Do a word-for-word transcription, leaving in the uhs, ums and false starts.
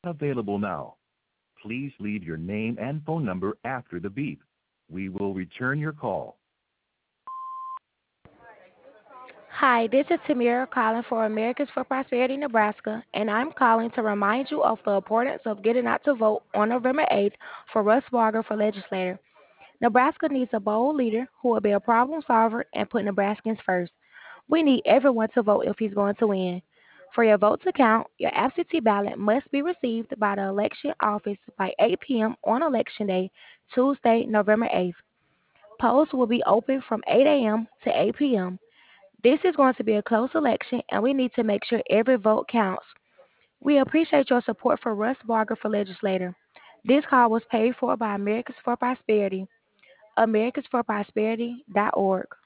Available now. Please leave your name and phone number after the beep. We will return your call. Hi, this is Tamira calling for Americans for Prosperity, Nebraska, and I'm calling to remind you of the importance of getting out to vote on November eighth for Russ Barger for legislator. Nebraska needs a bold leader who will be a problem solver and put Nebraskans first. We need everyone to vote if he's going to win. For your vote to count, your absentee ballot must be received by the election office by eight p.m. on Election Day, Tuesday, November eighth. Polls will be open from eight a.m. to eight p.m. This is going to be a close election, and we need to make sure every vote counts. We appreciate your support for Russ Barger for legislator. This call was paid for by Americans for Prosperity, americans for prosperity dot org.